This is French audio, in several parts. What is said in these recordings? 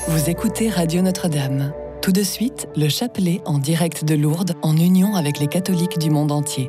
Vous écoutez Radio Notre-Dame. Tout de suite, le chapelet en direct de Lourdes en union avec les catholiques du monde entier.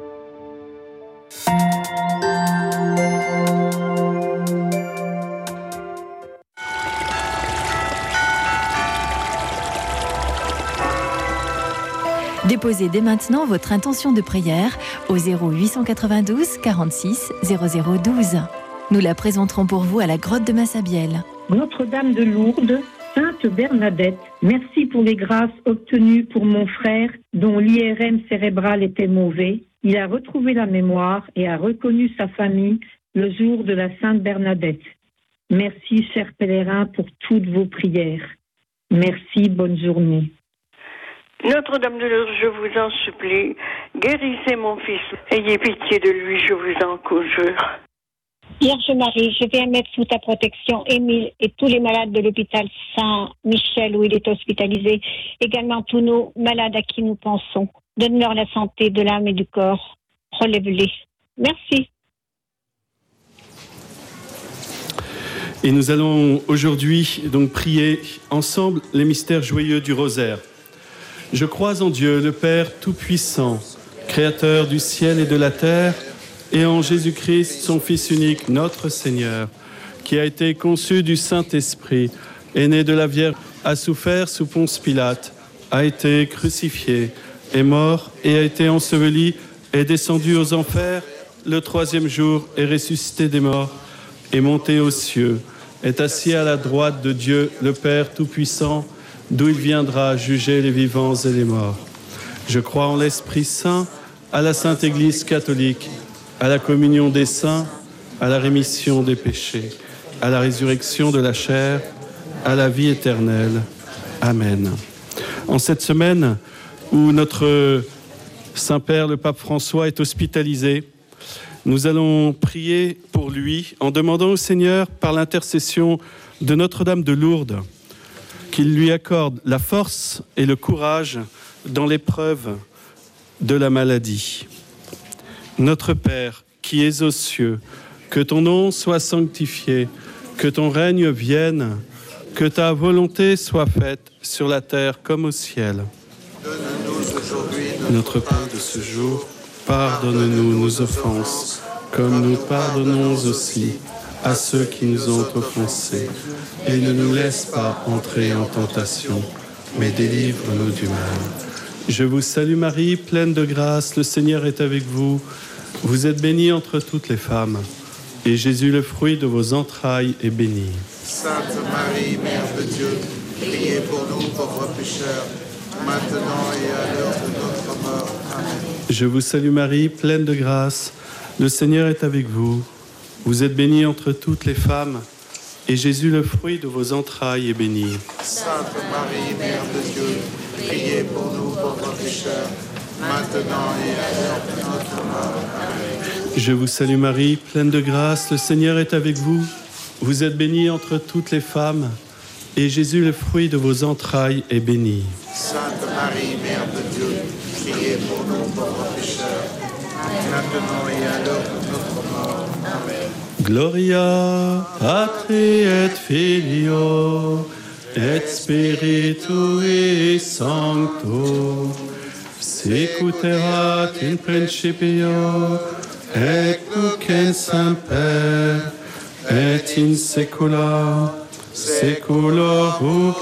Déposez dès maintenant votre intention de prière au 0892 46 0012. Nous la présenterons pour vous à la grotte de Massabielle. Notre-Dame de Lourdes, Sainte Bernadette, merci pour les grâces obtenues pour mon frère dont l'IRM cérébral était mauvais. Il a retrouvé la mémoire et a reconnu sa famille le jour de la Sainte Bernadette. Merci, chers pèlerins, pour toutes vos prières. Merci, bonne journée. Notre-Dame de Lourdes, je vous en supplie, guérissez mon fils. Ayez pitié de lui, je vous en conjure. Vierge Marie, je viens mettre sous ta protection Émile et tous les malades de l'hôpital Saint-Michel où il est hospitalisé, également tous nos malades à qui nous pensons. Donne-leur la santé de l'âme et du corps. Relève-les. Merci. Et nous allons aujourd'hui donc prier ensemble les mystères joyeux du rosaire. Je crois en Dieu, le Père Tout-Puissant, Créateur du ciel et de la terre, et en Jésus-Christ, son Fils unique, notre Seigneur, qui a été conçu du Saint-Esprit, est né de la Vierge, a souffert sous Ponce Pilate, a été crucifié, est mort et a été enseveli, est descendu aux enfers, le troisième jour est ressuscité des morts, est monté aux cieux, est assis à la droite de Dieu, le Père Tout-Puissant, d'où il viendra juger les vivants et les morts. Je crois en l'Esprit Saint, à la Sainte Église catholique, à la communion des saints, à la rémission des péchés, à la résurrection de la chair, à la vie éternelle. Amen. En cette semaine où notre Saint-Père, le Pape François, est hospitalisé, nous allons prier pour lui en demandant au Seigneur, par l'intercession de Notre-Dame de Lourdes, qu'il lui accorde la force et le courage dans l'épreuve de la maladie. Notre Père, qui es aux cieux, que ton nom soit sanctifié, que ton règne vienne, que ta volonté soit faite sur la terre comme au ciel. Donne-nous aujourd'hui notre pain de ce jour. Pardonne-nous nos offenses, comme nous pardonnons aussi à ceux qui nous ont offensés. Et ne nous laisse pas entrer en tentation, mais délivre-nous du mal. Je vous salue Marie, pleine de grâce, le Seigneur est avec vous. Vous êtes bénie entre toutes les femmes, et Jésus, le fruit de vos entrailles, est béni. Sainte Marie, Mère de Dieu, priez pour nous pauvres pécheurs, maintenant et à l'heure de notre mort. Amen. Je vous salue Marie, pleine de grâce, le Seigneur est avec vous. Vous êtes bénie entre toutes les femmes, et Jésus, le fruit de vos entrailles, est béni. Sainte Marie, Mère de Dieu, priez pour nous pauvres pécheurs, maintenant et à l'heure de notre mort. Amen. Je vous salue Marie, pleine de grâce, le Seigneur est avec vous. Vous êtes bénie entre toutes les femmes, et Jésus, le fruit de vos entrailles, est béni. Sainte Marie, Mère de Dieu, priez pour nous pauvres pécheurs, maintenant et à l'heure de notre mort. Amen. Gloria Patri et Filio et Spiritui Sancto, sicuterat in principio et nunc in semper et in saecula saeculorum.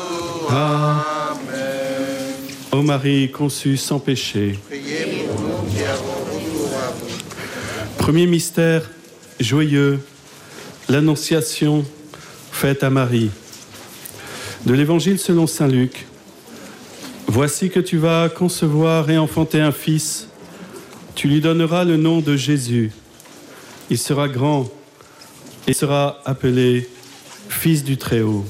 Amen. Ô Marie conçue sans péché, Priez pour nous qui avons recours à vous. premier mystère joyeux, l'Annonciation faite à Marie. De l'Évangile selon saint Luc. Voici que tu vas concevoir et enfanter un fils. Tu lui donneras le nom de Jésus. Il sera grand et sera appelé Fils du Très-Haut.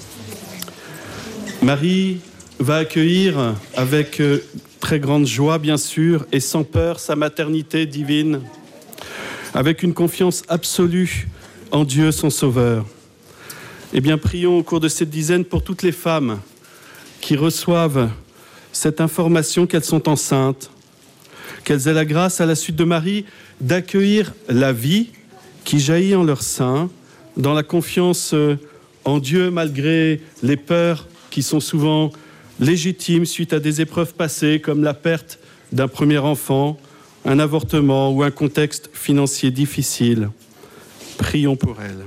Marie va accueillir avec très grande joie, bien sûr, et sans peur, sa maternité divine, avec une confiance absolue en Dieu, son Sauveur. Eh bien, prions au cours de cette dizaine pour toutes les femmes qui reçoivent cette information qu'elles sont enceintes, qu'elles aient la grâce, à la suite de Marie, d'accueillir la vie qui jaillit en leur sein, dans la confiance en Dieu, malgré les peurs qui sont souvent légitimes suite à des épreuves passées comme la perte d'un premier enfant, un avortement ou un contexte financier difficile. Prions pour elles.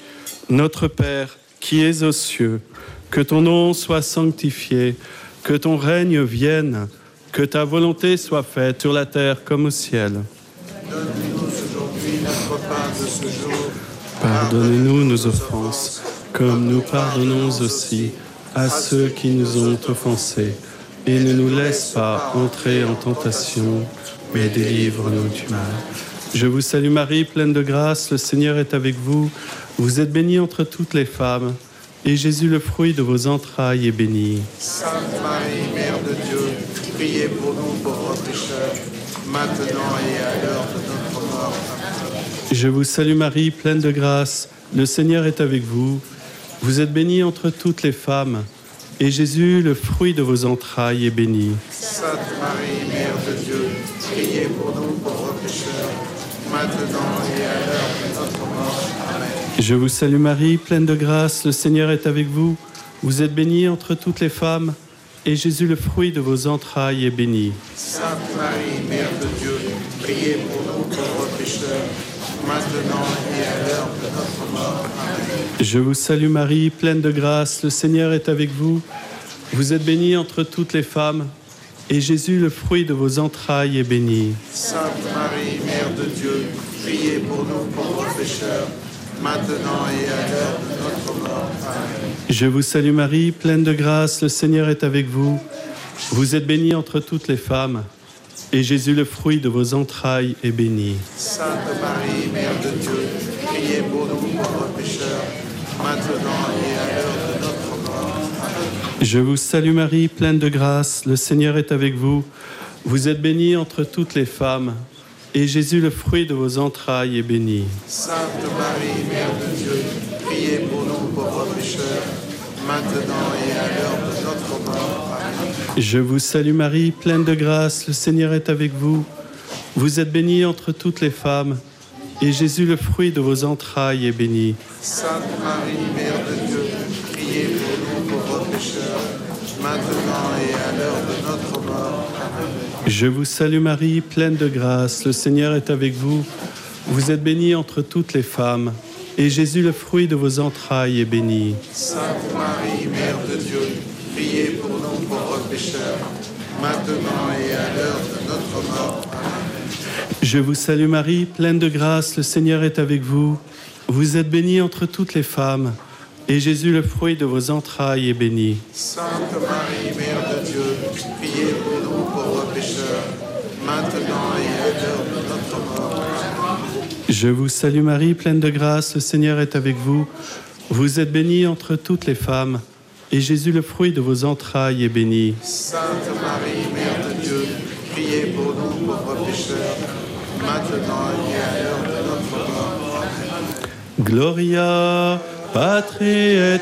Notre Père, qui es aux cieux, que ton nom soit sanctifié, que ton règne vienne, que ta volonté soit faite sur la terre comme au ciel. Donne-nous aujourd'hui notre pain de ce jour. Pardonnez-nous nos offenses, comme nous pardonnons aussi à ceux qui nous ont offensés. Et ne nous laisse pas entrer en tentation, mais délivre-nous du mal. Je vous salue Marie, pleine de grâce, le Seigneur est avec vous. Vous êtes bénie entre toutes les femmes, et Jésus, le fruit de vos entrailles, est béni. Sainte Marie, Mère de Dieu, priez pour nous pauvres pécheurs, maintenant et à l'heure de notre mort. Amen. Je vous salue Marie, pleine de grâce, le Seigneur est avec vous. Vous êtes bénie entre toutes les femmes, et Jésus, le fruit de vos entrailles, est béni. Sainte Marie, Mère de Dieu, priez pour nous pauvres pécheurs, maintenant et à l'heure de notre mort. Amen. Je vous salue Marie, pleine de grâce, le Seigneur est avec vous. Vous êtes bénie entre toutes les femmes, et Jésus, le fruit de vos entrailles, est béni. Sainte Marie, Mère de Dieu, priez pour nous pauvres pécheurs, maintenant et à l'heure de notre mort. Amen. Je vous salue Marie, pleine de grâce, le Seigneur est avec vous. Vous êtes bénie entre toutes les femmes, et Jésus, le fruit de vos entrailles, est béni. Sainte Marie, Mère de Dieu, priez pour nous pauvres pécheurs, maintenant et à l'heure de notre mort. Amen. Je vous salue Marie, pleine de grâce, le Seigneur est avec vous. Vous êtes bénie entre toutes les femmes, et Jésus, le fruit de vos entrailles, est béni. Sainte Marie, Mère de Dieu, priez pour nous pauvres pécheurs, maintenant et à l'heure de notre mort. Amen. Je vous salue Marie, pleine de grâce, le Seigneur est avec vous. Vous êtes bénie entre toutes les femmes, et Jésus, le fruit de vos entrailles, est béni. Sainte Marie, Mère de Dieu, priez pour nous pauvres pécheurs, maintenant et à l'heure de notre mort. Amen. Je vous salue Marie, pleine de grâce, le Seigneur est avec vous. Vous êtes bénie entre toutes les femmes, et Jésus, le fruit de vos entrailles, est béni. Sainte Marie, Mère de Dieu, priez pour nous pauvres pécheurs, maintenant et à l'heure de notre mort. Amen. Je vous salue Marie, pleine de grâce, le Seigneur est avec vous. Vous êtes bénie entre toutes les femmes, et Jésus, le fruit de vos entrailles, est béni. Sainte Marie, Mère de Dieu, priez pour nous pauvres pécheurs, maintenant et à l'heure de notre mort. Amen. Je vous salue Marie, pleine de grâce, le Seigneur est avec vous. Vous êtes bénie entre toutes les femmes, et Jésus, le fruit de vos entrailles, est béni. Sainte Marie, Mère de Dieu, priez pour nous pauvres pécheurs, maintenant et à l'heure de notre mort. Amen. Je vous salue Marie, pleine de grâce, le Seigneur est avec vous. Vous êtes bénie entre toutes les femmes, et Jésus, le fruit de vos entrailles, est béni. Sainte Marie, Mère de Dieu, priez pour nous pauvres pécheurs, maintenant et à l'heure de notre mort. Amen. Gloria Patri et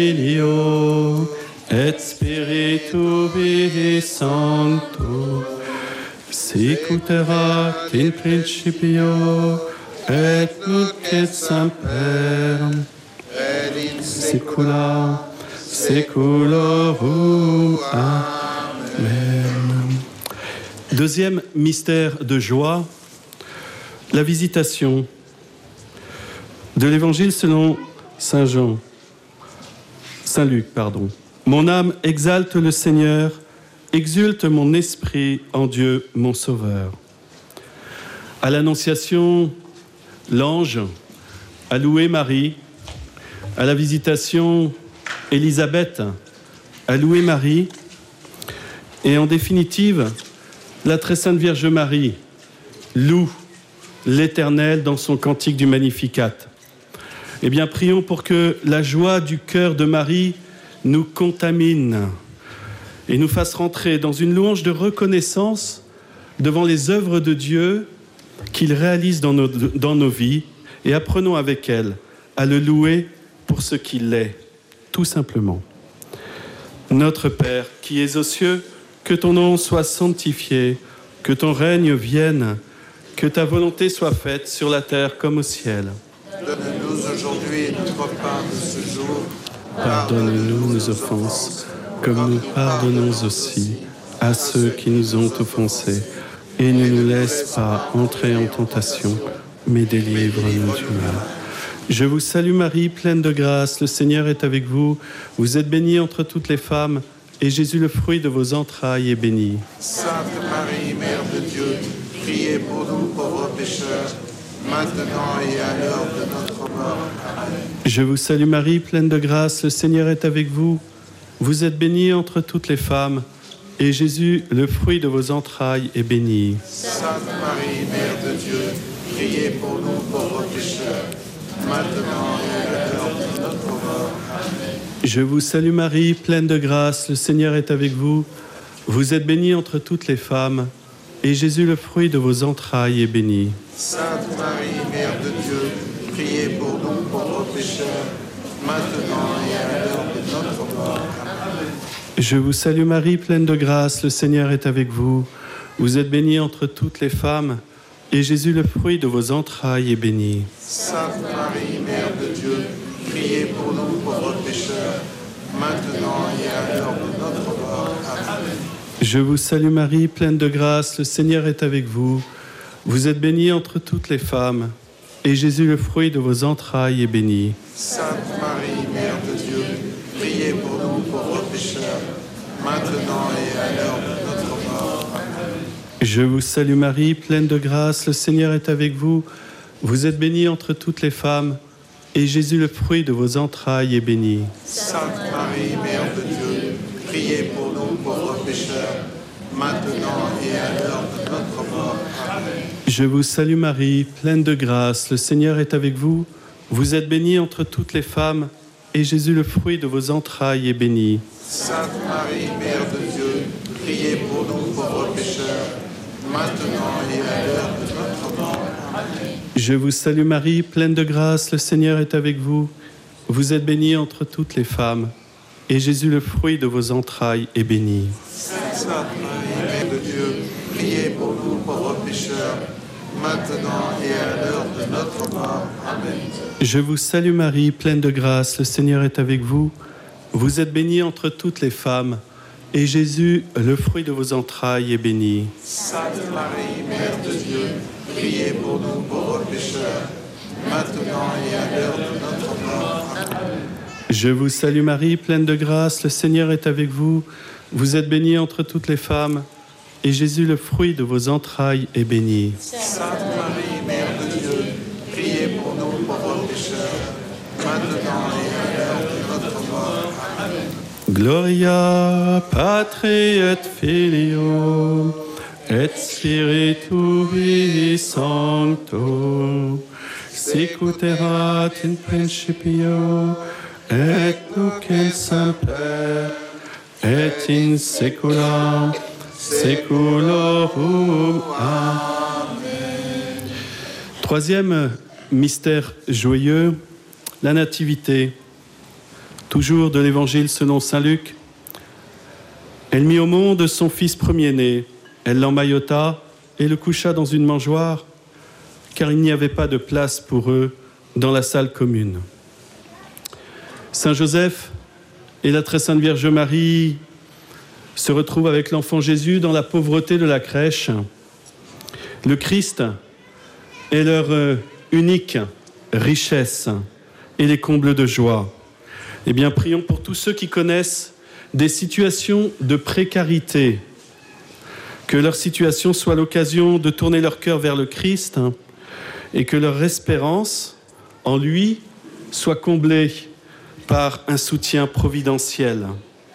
Filio et Spiritui Sancto, sic erat in principio et nunc et semper Et in saecula saeculorum. Amen. Deuxième mystère de joie, la visitation de l'Évangile selon Saint Luc. Mon âme exalte le Seigneur, exulte mon esprit en Dieu mon Sauveur. À l'Annonciation, l'ange a loué Marie. À la visitation, Élisabeth a loué Marie. Et en définitive, la très sainte Vierge Marie loue l'Éternel dans son cantique du Magnificat. Eh bien, prions pour que la joie du cœur de Marie nous contamine et nous fasse rentrer dans une louange de reconnaissance devant les œuvres de Dieu qu'il réalise dans nos vies, et apprenons avec elle à le louer pour ce qu'il est, tout simplement. Notre Père, qui es aux cieux, que ton nom soit sanctifié, que ton règne vienne, que ta volonté soit faite sur la terre comme au ciel. Donne-nous aujourd'hui notre pain de ce jour. Pardonne-nous nos offenses, comme nous pardonnons aussi à ceux qui nous ont offensés. Et ne nous laisse pas entrer en tentation, mais délivre-nous du mal. Je vous salue Marie, pleine de grâce, le Seigneur est avec vous. Vous êtes bénie entre toutes les femmes, et Jésus, le fruit de vos entrailles, est béni. Sainte Marie, Mère de Dieu, priez pour nous pauvres pécheurs, maintenant et à l'heure de notre mort. Amen. Je vous salue Marie, pleine de grâce, le Seigneur est avec vous. Vous êtes bénie entre toutes les femmes, et Jésus, le fruit de vos entrailles, est béni. Sainte Marie, Mère de Dieu, priez pour nous pauvres pécheurs, maintenant et à l'heure de notre mort. Amen. Je vous salue Marie, pleine de grâce, le Seigneur est avec vous. Vous êtes bénie entre toutes les femmes, et Jésus, le fruit de vos entrailles, est béni. Sainte Marie, Mère de Dieu, priez pour nous pauvres pécheurs, maintenant et à l'heure de notre mort. Amen. Je vous salue Marie, pleine de grâce, le Seigneur est avec vous. Vous êtes bénie entre toutes les femmes, et Jésus, le fruit de vos entrailles, est béni. Sainte Marie, Mère de Dieu, priez pour nous pauvres pécheurs, maintenant et à l'heure de notre mort. Amen. Je vous salue Marie, pleine de grâce, le Seigneur est avec vous. Vous êtes bénie entre toutes les femmes, et Jésus, le fruit de vos entrailles, est béni. Sainte Marie, Mère de Dieu, priez pour nous pauvres pécheurs, maintenant et à l'heure de notre mort. Amen. Je vous salue Marie, pleine de grâce, le Seigneur est avec vous. Vous êtes bénie entre toutes les femmes, et Jésus, le fruit de vos entrailles, est béni. Sainte Marie, Mère de Dieu, priez pour nous pauvres pécheurs, maintenant et à l'heure de notre mort. Amen. Je vous salue Marie, pleine de grâce, le Seigneur est avec vous. Vous êtes bénie entre toutes les femmes, et Jésus, le fruit de vos entrailles, est béni. Sainte Marie, Mère de Dieu, priez pour nous pauvres pécheurs, maintenant et à l'heure de notre mort. Amen. Je vous salue Marie, pleine de grâce, le Seigneur est avec vous. Vous êtes bénie entre toutes les femmes, et Jésus, le fruit de vos entrailles, est béni. Sainte Marie, Mère de Dieu, priez pour nous pauvres pécheurs, maintenant et à l'heure de notre mort. Amen. Je vous salue Marie, pleine de grâce, le Seigneur est avec vous. Vous êtes bénie entre toutes les femmes, et Jésus, le fruit de vos entrailles, est béni. Sainte Marie, Mère de Dieu, priez pour nous pauvres pécheurs, maintenant et à l'heure de notre mort. Amen. Je vous salue Marie, pleine de grâce, le Seigneur est avec vous. Vous êtes bénie entre toutes les femmes, et Jésus, le fruit de vos entrailles, est béni. Sainte Marie, Mère de Dieu, priez pour nous pauvres pécheurs, maintenant et à l'heure de notre mort. Amen. Gloria Patri et Filio et Spiritui Sancto, sic ut erat in principio et nunc in semper et in saecula saeculorum. Amen. Troisième mystère joyeux, la Nativité. Toujours de l'Évangile selon saint Luc. Elle mit au monde son fils premier-né. Elle l'emmaillota et le coucha dans une mangeoire, car il n'y avait pas de place pour eux dans la salle commune. Saint Joseph et la très sainte Vierge Marie se retrouvent avec l'enfant Jésus dans la pauvreté de la crèche. Le Christ est leur unique richesse et les combles de joie. Eh bien, prions pour tous ceux qui connaissent des situations de précarité, que leur situation soit l'occasion de tourner leur cœur vers le Christ et que leur espérance en lui soit comblée par un soutien providentiel.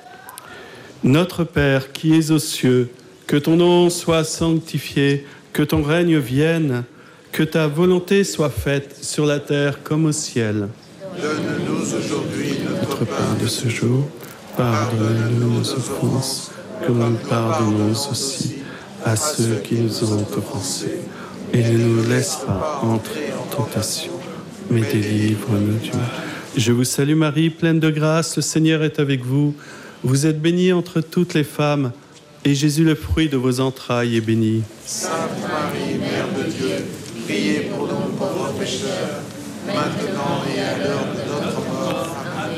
Notre Père qui es aux cieux, que ton nom soit sanctifié, que ton règne vienne, que ta volonté soit faite sur la terre comme au ciel. Donne-nous aujourd'hui notre pain de ce jour. Pardonne-nous nos offenses, comme nous pardonnons aussi à ceux qui nous ont offensés. Et ne nous laisse pas entrer en tentation, mais délivre-nous du mal. Je vous salue Marie, pleine de grâce, le Seigneur est avec vous. Vous êtes bénie entre toutes les femmes, et Jésus, le fruit de vos entrailles, est béni. Sainte Marie, Mère de Dieu, priez pour nous pauvres pécheurs, maintenant et à l'heure de notre mort. Amen.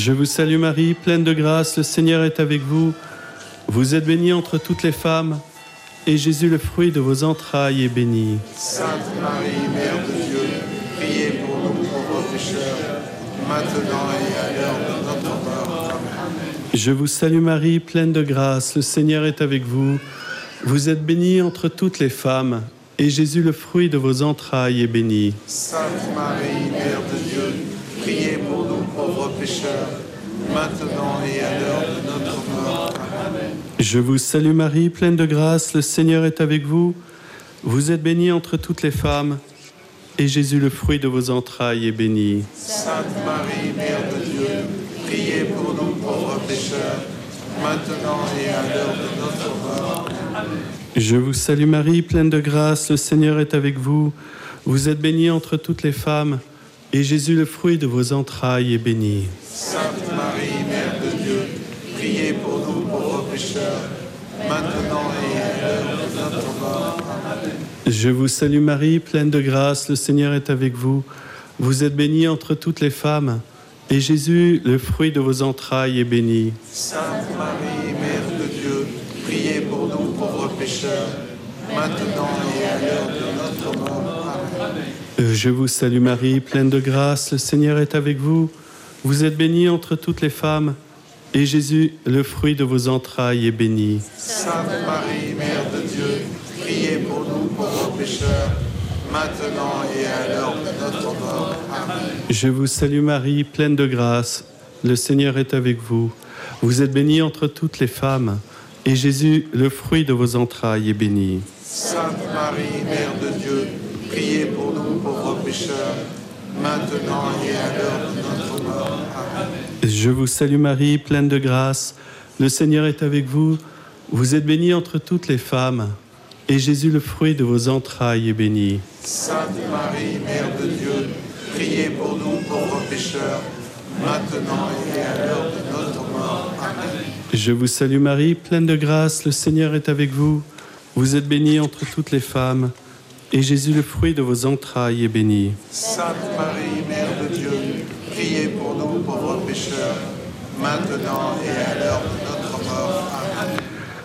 Je vous salue Marie, pleine de grâce, le Seigneur est avec vous. Vous êtes bénie entre toutes les femmes, et Jésus, le fruit de vos entrailles, est béni. Sainte Marie, Mère de Dieu, priez pour nous pauvres pécheurs, maintenant et à l'heure de notre mort. Amen. Je vous salue Marie, pleine de grâce, le Seigneur est avec vous. Vous êtes bénie entre toutes les femmes, et Jésus, le fruit de vos entrailles, est béni. Sainte Marie, Mère de Dieu, priez pour nous pauvres pécheurs, maintenant et à l'heure de notre mort. Amen. Je vous salue Marie, pleine de grâce, le Seigneur est avec vous. Vous êtes bénie entre toutes les femmes, et Jésus, le fruit de vos entrailles, est béni. Sainte Marie, Mère de Dieu, priez pour nous pauvres pécheurs, maintenant et à l'heure de notre mort. Amen. Je vous salue Marie, pleine de grâce, le Seigneur est avec vous. Vous êtes bénie entre toutes les femmes, et Jésus, le fruit de vos entrailles, est béni. Sainte Marie, Mère de Dieu, priez pour nous pauvres pécheurs, maintenant et à l'heure de notre mort. Amen. Je vous salue Marie, pleine de grâce, le Seigneur est avec vous. Vous êtes bénie entre toutes les femmes, et Jésus, le fruit de vos entrailles, est béni. Sainte Marie, Mère de Dieu, priez pour nous pauvres pécheurs, maintenant et à l'heure de notre mort. Amen. Je vous salue Marie, pleine de grâce, le Seigneur est avec vous. Vous êtes bénie entre toutes les femmes, et Jésus, le fruit de vos entrailles, est béni. Sainte Marie, Mère de Dieu, priez pour nous pauvres pécheurs, maintenant et à l'heure de notre mort. Amen. Je vous salue Marie, pleine de grâce, le Seigneur est avec vous. Vous êtes bénie entre toutes les femmes, et Jésus, le fruit de vos entrailles, est béni. Sainte Marie, Mère de Dieu, priez pour nous pauvres pécheurs, maintenant et à l'heure de notre mort. Amen. Je vous salue Marie, pleine de grâce, le Seigneur est avec vous. Vous êtes bénie entre toutes les femmes, et Jésus, le fruit de vos entrailles, est béni. Sainte Marie, Mère de Dieu, priez pour nous pauvres pécheurs, maintenant et à l'heure de notre mort. Amen. Je vous salue Marie, pleine de grâce, le Seigneur est avec vous. Vous êtes bénie entre toutes les femmes, et Jésus, le fruit de vos entrailles, est béni. Sainte Marie, Mère de Dieu, priez pour nous pauvres pécheurs, maintenant et à l'heure de notre mort. Amen.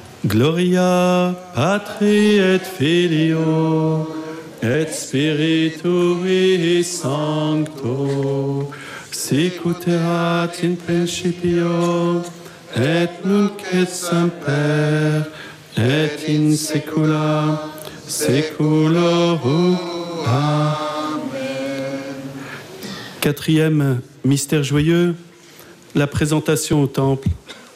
Gloria Patri et Filio et Spiritui Sancto, sic ut erat in principio et nunc et semper et in saecula saeculorum. Amen. Quatrième mystère joyeux, la présentation au temple.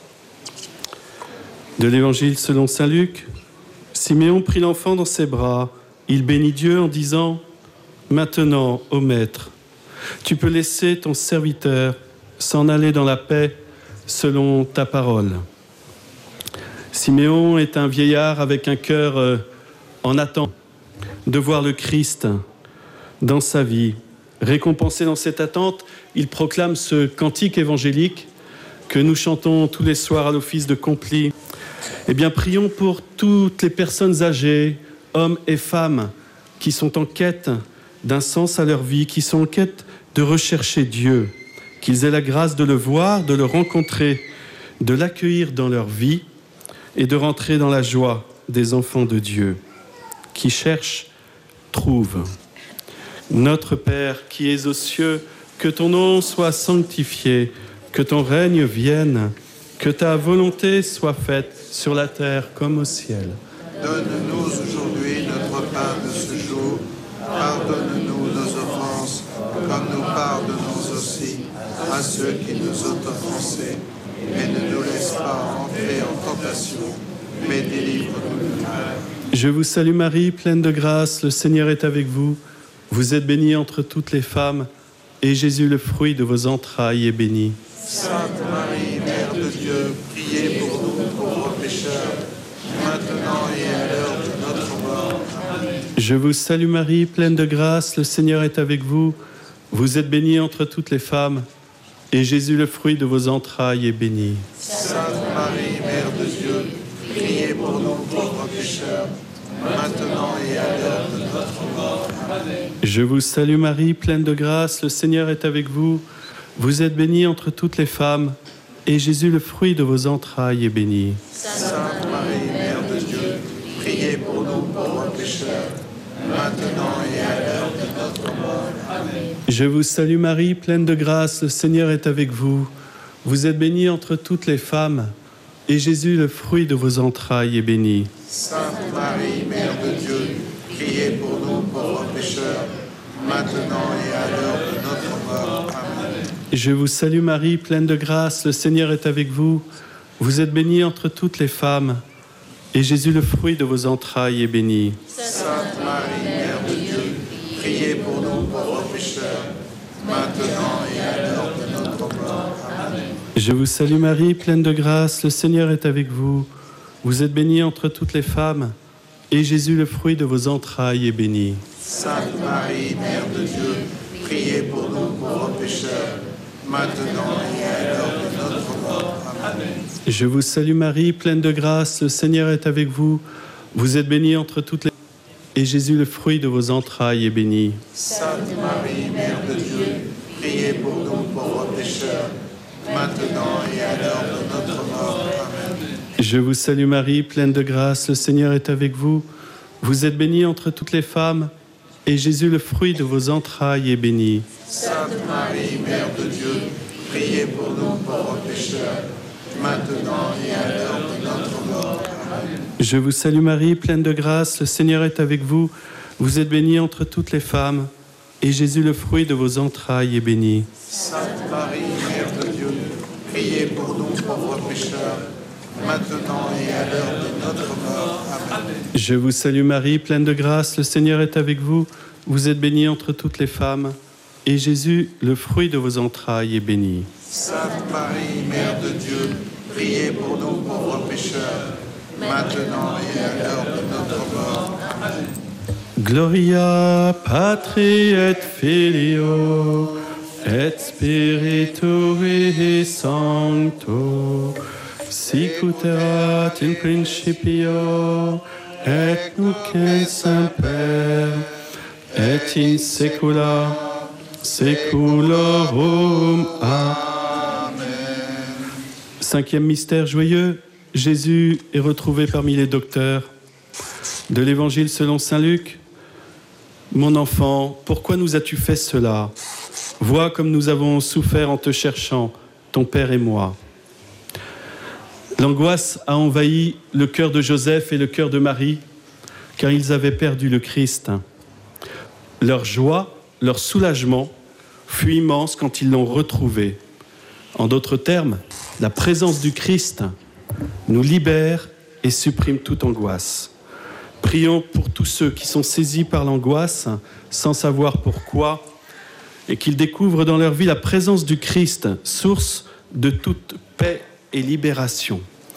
De l'Évangile selon saint Luc, Siméon prit l'enfant dans ses bras. Il bénit Dieu en disant « Maintenant, ô Maître, tu peux laisser ton serviteur s'en aller dans la paix selon ta parole. » Siméon est un vieillard avec un cœur en attente de voir le Christ dans sa vie. Récompensé dans cette attente, il proclame ce cantique évangélique que nous chantons tous les soirs à l'office de Complis. Eh bien, prions pour toutes les personnes âgées, hommes et femmes, qui sont en quête d'un sens à leur vie, qui sont en quête de rechercher Dieu, qu'ils aient la grâce de le voir, de le rencontrer, de l'accueillir dans leur vie et de rentrer dans la joie des enfants de Dieu. Qui cherchent, trouvent. Notre Père qui es aux cieux, que ton nom soit sanctifié, que ton règne vienne, que ta volonté soit faite sur la terre comme au ciel. Donne-nous aujourd'hui notre pain de ce jour. Pardonne-nous nos offenses, comme nous pardonnons aussi à ceux qui nous ont offensés. Mais ne nous laisse pas entrer en tentation, mais délivre-nous du mal. Je vous salue Marie, pleine de grâce, le Seigneur est avec vous. Vous êtes bénie entre toutes les femmes, et Jésus, le fruit de vos entrailles, est béni. Sainte Marie, Mère de Dieu, priez pour nous pauvres pécheurs, maintenant et à l'heure de notre mort. Amen. Je vous salue Marie, pleine de grâce, le Seigneur est avec vous. Vous êtes bénie entre toutes les femmes, et Jésus, le fruit de vos entrailles, est béni. Sainte Marie, Mère de Dieu, priez pour nous pauvres pécheurs, maintenant et à l'heure de notre mort. Amen. Je vous salue Marie, pleine de grâce, le Seigneur est avec vous. Vous êtes bénie entre toutes les femmes, et Jésus, le fruit de vos entrailles, est béni. Sainte Marie, Mère de Dieu, priez pour nous pauvres pécheurs, maintenant et à l'heure de notre mort. Amen. Je vous salue Marie, pleine de grâce, le Seigneur est avec vous. Vous êtes bénie entre toutes les femmes, et Jésus, le fruit de vos entrailles, est béni. Sainte Marie, Mère de Dieu, priez pour nous pauvres pécheurs, maintenant et à l'heure de notre mort. Amen. Je vous salue Marie, pleine de grâce, le Seigneur est avec vous. Vous êtes bénie entre toutes les femmes, et Jésus, le fruit de vos entrailles, est béni. Sainte Marie, Mère de Dieu, priez pour nous pauvres pécheurs, maintenant et à l'heure de notre mort. Amen. Je vous salue Marie, pleine de grâce, le Seigneur est avec vous. Vous êtes bénie entre toutes les femmes, et Jésus, le fruit de vos entrailles, est béni. Sainte Marie, Mère de Dieu, priez pour nous pauvres pécheurs, maintenant et à l'heure de notre mort. Amen. Je vous salue Marie, pleine de grâce, le Seigneur est avec vous. Vous êtes bénie entre toutes les femmes, et Jésus, le fruit de vos entrailles, est béni. Sainte Marie, Mère de Dieu, priez pour nous pauvres pécheurs, maintenant et à l'heure de notre mort. Amen. Je vous salue Marie, pleine de grâce, le Seigneur est avec vous. Vous êtes bénie entre toutes les femmes, et Jésus, le fruit de vos entrailles, est béni. Sainte Marie, Mère de Dieu, priez pour nous pauvres pécheurs, maintenant et à l'heure de notre mort. Amen. Je vous salue Marie, pleine de grâce, le Seigneur est avec vous. Vous êtes bénie entre toutes les femmes, et Jésus, le fruit de vos entrailles, est béni. Sainte Marie, Mère de Dieu, priez pour nous pauvres pécheurs, maintenant et à l'heure de notre mort. Amen. Je vous salue Marie, pleine de grâce, le Seigneur est avec vous. Vous êtes bénie entre toutes les femmes, et Jésus, le fruit de vos entrailles, est béni. Sainte Marie, Mère de Dieu, priez pour nous pauvres pécheurs, maintenant et à l'heure de notre mort. Amen. Gloria Patri et Filio et Spiritui Sancto, sic ut erat in principio et nunc et semper et in saecula saeculorum. Amen. Cinquième mystère joyeux, Jésus est retrouvé parmi les docteurs. De l'Évangile selon saint Luc. Mon enfant, pourquoi nous as-tu fait cela? Vois comme nous avons souffert en te cherchant, ton père et moi. L'angoisse a envahi le cœur de Joseph et le cœur de Marie, car ils avaient perdu le Christ. Leur joie, leur soulagement fut immense quand ils l'ont retrouvé. En d'autres termes, la présence du Christ nous libère et supprime toute angoisse. Prions pour tous ceux qui sont saisis par l'angoisse sans savoir pourquoi et qu'ils découvrent dans leur vie la présence du Christ, source de toute paix et libération.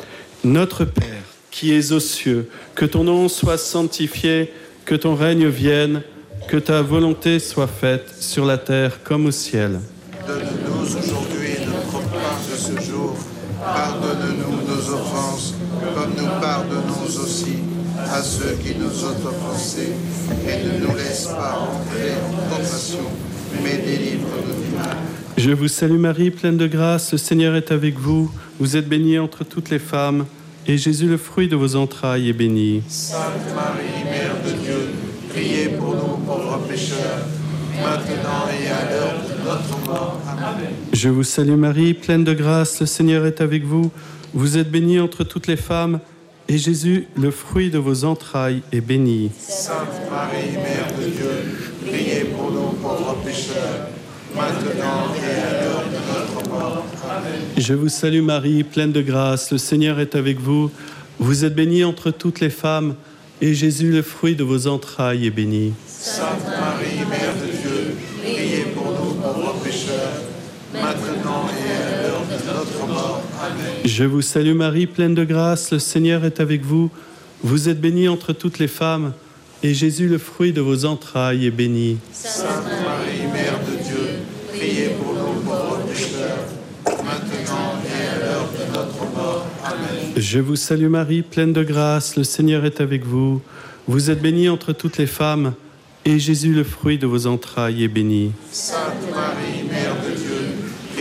Notre Père, qui es aux cieux, que ton nom soit sanctifié, que ton règne vienne, que ta volonté soit faite sur la terre comme au ciel. Donne-nous aujourd'hui notre pain de ce jour. Pardonne-nous nos offenses, comme nous pardonnons aussi à ceux qui nous ont offensés. Et ne nous laisse pas entrer en tentation, mais délivre-nous du mal. Je vous salue Marie, pleine de grâce, le Seigneur est avec vous. Vous êtes bénie entre toutes les femmes, et Jésus, le fruit de vos entrailles, est béni. Sainte Marie, Mère de Dieu, priez pour nous pauvres pécheurs, maintenant et à l'heure de notre mort. Amen. Je vous salue Marie, pleine de grâce, le Seigneur est avec vous. Vous êtes bénie entre toutes les femmes, et Jésus, le fruit de vos entrailles, est béni. Sainte Marie, Mère de Dieu, priez pour nous pauvres pécheurs, maintenant et à l'heure de notre mort. Amen. Je vous salue Marie, pleine de grâce, le Seigneur est avec vous. Vous êtes bénie entre toutes les femmes, et Jésus, le fruit de vos entrailles, est béni. Sainte Marie, Mère de Dieu, priez pour nous pauvres pécheurs, maintenant et à l'heure de notre mort. Amen. Je vous salue Marie, pleine de grâce, le Seigneur est avec vous. Vous êtes bénie entre toutes les femmes, et Jésus, le fruit de vos entrailles, est béni. Sainte Marie, Mère de Dieu, priez pour nous pauvres pécheurs, maintenant et à l'heure de notre mort. Amen. Je vous salue Marie, pleine de grâce, le Seigneur est avec vous. Vous êtes bénie entre toutes les femmes, et Jésus, le fruit de vos entrailles, est béni. Sainte Marie, Mère de Dieu,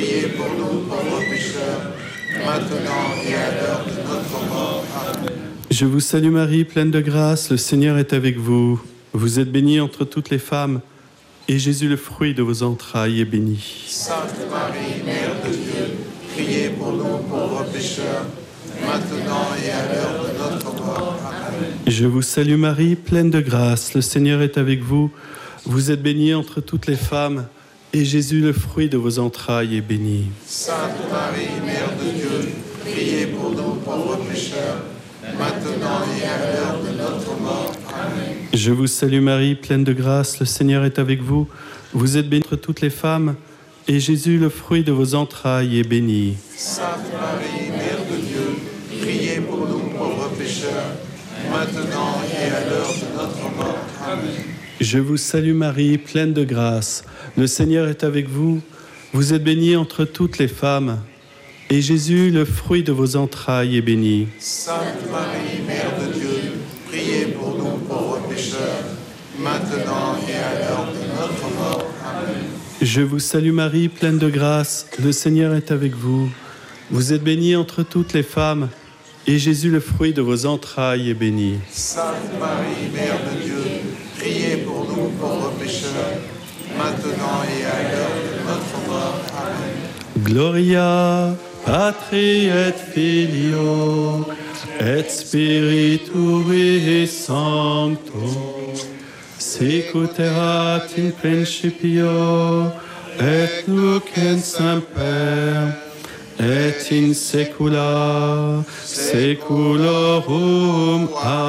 maintenant et à l'heure de notre mort. Amen. Je vous salue Marie, pleine de grâce, le Seigneur est avec vous. Vous êtes bénie entre toutes les femmes, et Jésus, le fruit de vos entrailles, est béni. Sainte Marie, Mère de Dieu, priez pour nous pauvres pécheurs, maintenant et à l'heure de notre mort. Amen. Je vous salue Marie, pleine de grâce, le Seigneur est avec vous. Vous êtes bénie entre toutes les femmes, et Jésus, le fruit de vos entrailles, est béni. Sainte Marie, Mère de Dieu, priez pour nous pauvres pécheurs, maintenant et à l'heure de notre mort. Amen. Je vous salue Marie, pleine de grâce, le Seigneur est avec vous. Vous êtes bénie entre toutes les femmes, et Jésus, le fruit de vos entrailles, est béni. Sainte Marie, Mère de Dieu, priez pour nous pauvres pécheurs, maintenant et à l'heure de notre mort. Amen. Je vous salue Marie, pleine de grâce, le Seigneur est avec vous. Vous êtes bénie entre toutes les femmes, et Jésus, le fruit de vos entrailles, est béni. Sainte Marie, Mère de Dieu, priez pour nous pauvres pécheurs, maintenant et à l'heure de notre mort. Amen. Je vous salue Marie, pleine de grâce, le Seigneur est avec vous. Vous êtes bénie entre toutes les femmes, et Jésus, le fruit de vos entrailles, est béni. Sainte Marie, Mère de Dieu, priez pour nous pauvres pécheurs, maintenant et à l'heure de notre mort. Amen. Gloria Patri et Filio et Spiritui Sancto, sicut erat in principio et nunc in semper et in saecula saeculorum.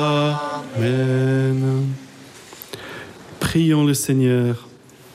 Amen. Prions le Seigneur.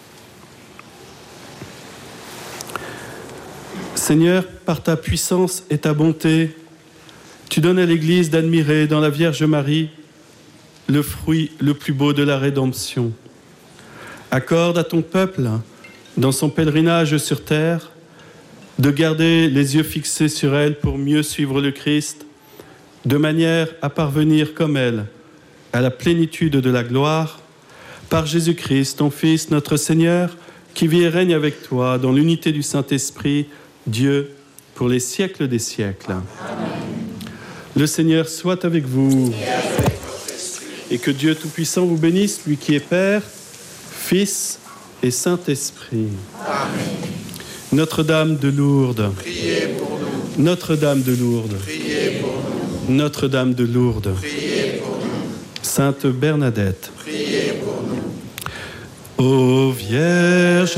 Seigneur, par ta puissance et ta bonté, tu donnes à l'Église d'admirer dans la Vierge Marie le fruit le plus beau de la rédemption. Accorde à ton peuple, dans son pèlerinage sur terre, de garder les yeux fixés sur elle pour mieux suivre le Christ, de manière à parvenir comme elle à la plénitude de la gloire, par Jésus-Christ, ton Fils, notre Seigneur, qui vit et règne avec toi dans l'unité du Saint-Esprit, Dieu, pour les siècles des siècles. Amen. Le Seigneur soit avec vous. Et que Dieu Tout-Puissant vous bénisse, lui qui est Père, Fils et Saint-Esprit. Amen. Notre-Dame de Lourdes. Priez pour nous. Notre-Dame de Lourdes. Priez pour nous. Notre-Dame de Lourdes. Priez pour nous. Sainte Bernadette. Priez pour nous. Ô Vierge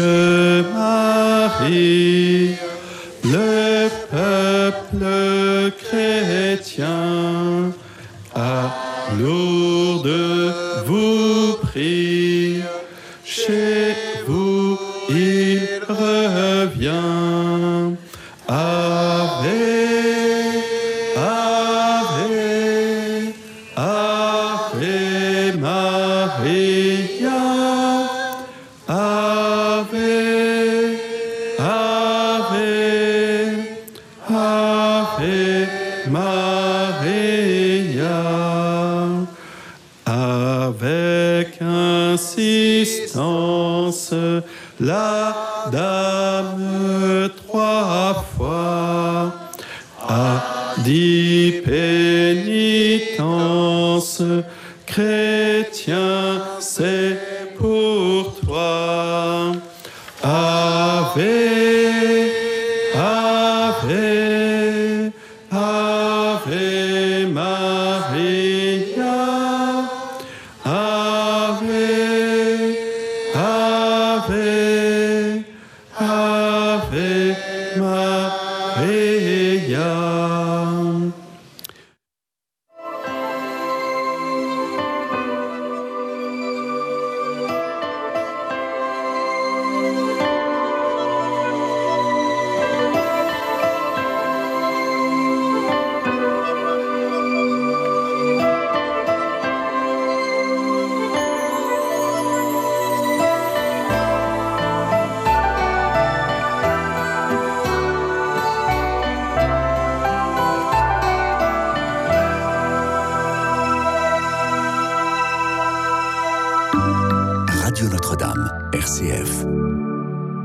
Marie, le peuple chrétien à Lourdes vous prie, chez vous il revient. Ave, Ave, Ave Maria, Ave, Ave, Ave Maria. Avec insistance, la Dame 3 fois a dit pénitence, chrétien, c'est pour toi. Ave, Ave, Ave Maria, Ave, Ave, Ave Maria.